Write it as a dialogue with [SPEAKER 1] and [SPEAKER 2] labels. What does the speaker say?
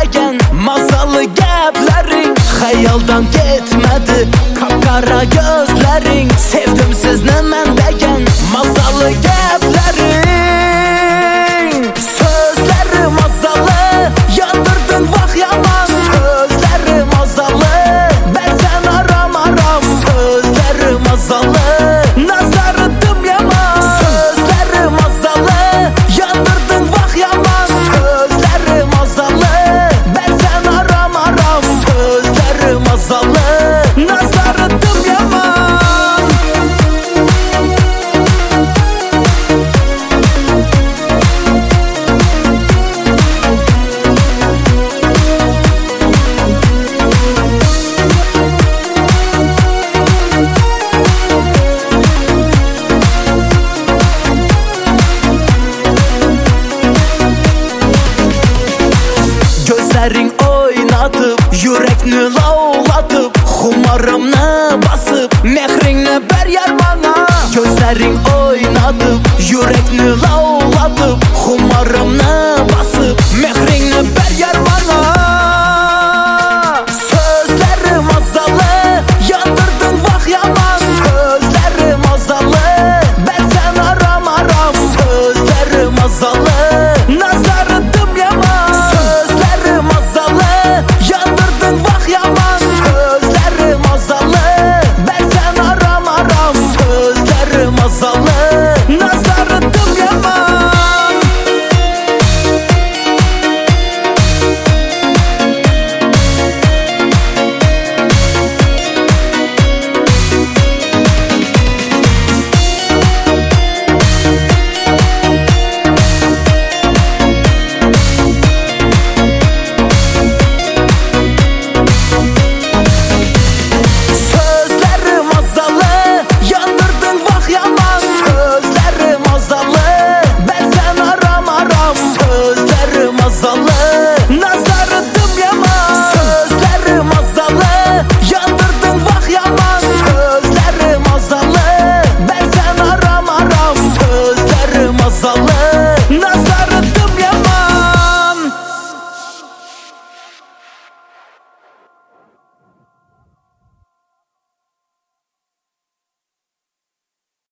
[SPEAKER 1] degen mazalı geplerin hayaldan gitmedi kapkara gözlerin sevdim sizni men degen mazalı geplerin sözleri mazalı yandırdın vah yaman sözleri mazalı ben sen aram aram sözleri mazalı nazarıdım yaman sözleri mazalı yandırdın vah yaman sözleri mazalı ben sen aram aram sözleri mazalı nazarıdım yaman. Gözlerin oynatıp, yürekni lavlatıp xumarımni basıp, mehrini ber bana. Gözlerin oynatıp, yürekni lavlatıp xumarımni